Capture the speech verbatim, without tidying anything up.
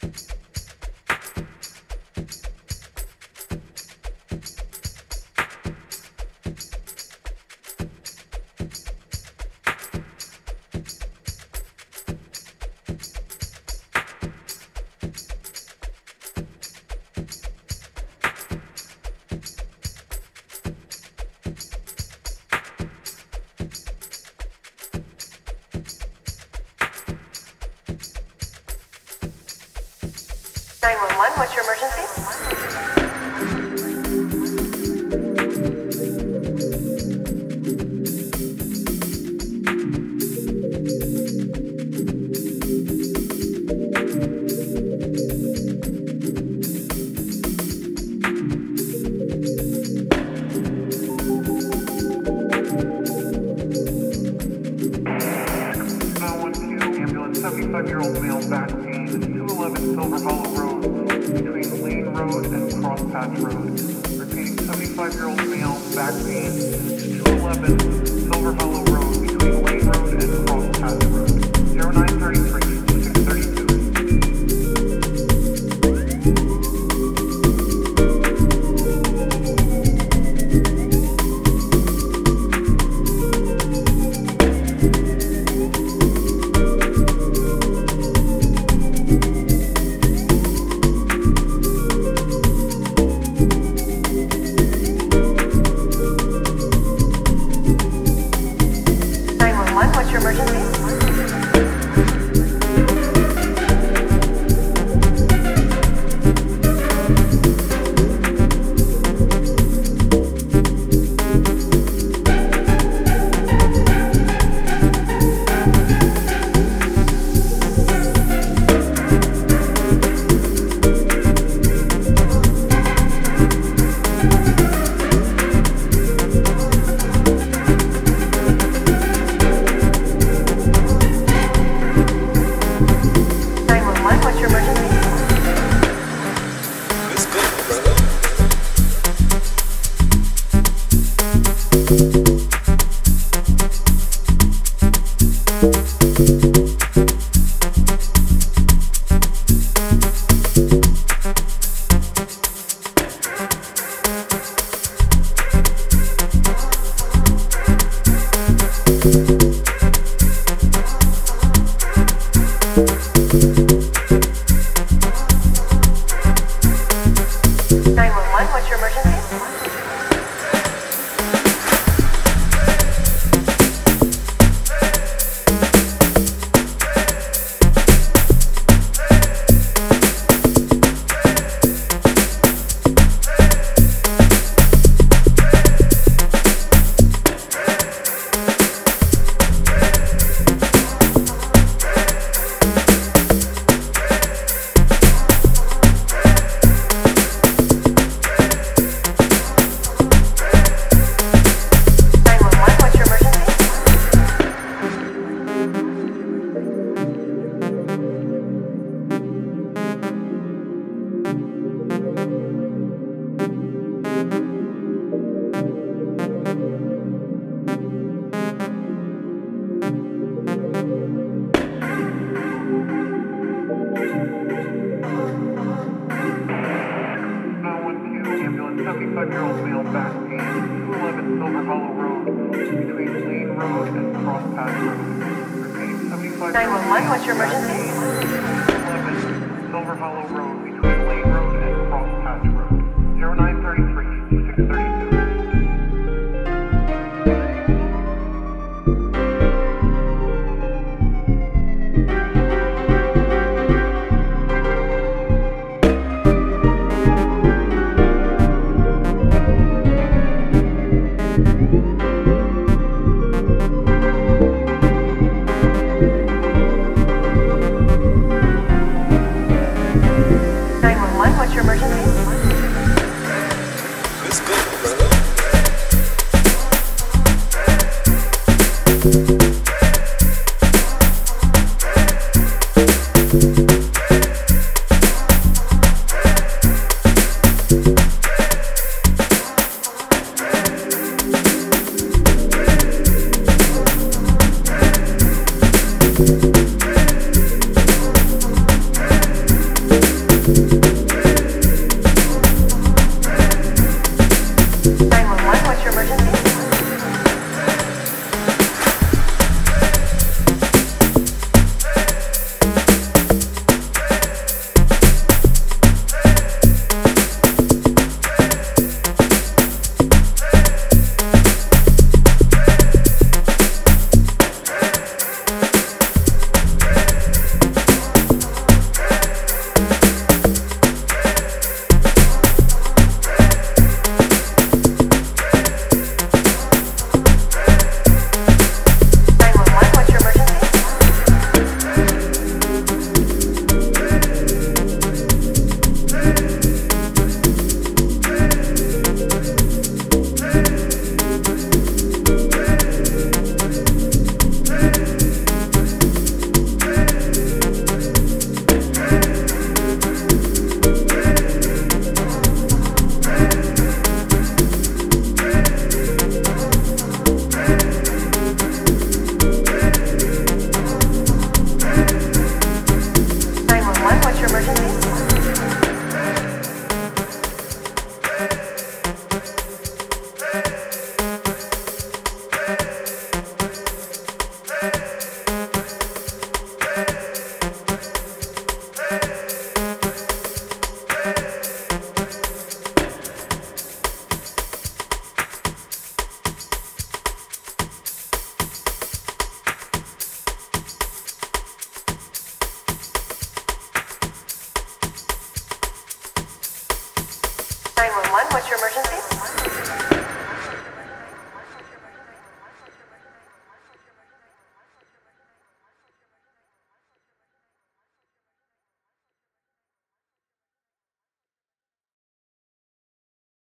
nine one one, what's your emergency? seventy-five-year-old male back pain, two eleven Silver Hollow Road, between Lane Road and Cross Patch Road. Repeating, seventy-five-year-old male back pain, two eleven Silver Hollow Road, between Lane Road and Cross Patch Road. zero nine thirty-three, six thirty-two. What's your emergency? nine one one, what's your emergency? seventy-five-year-old male back pain, two eleven Silver Hollow Road, between Lane Road and Cross Patch Road. Repeating, seventy-five nine one one, what's your emergency? two eleven Silver Hollow Road, between Lane Road and Cross Patch Road. zero nine thirty-three, six thirty-two. nine one one, what's your emergency? nine one one, what's your emergency?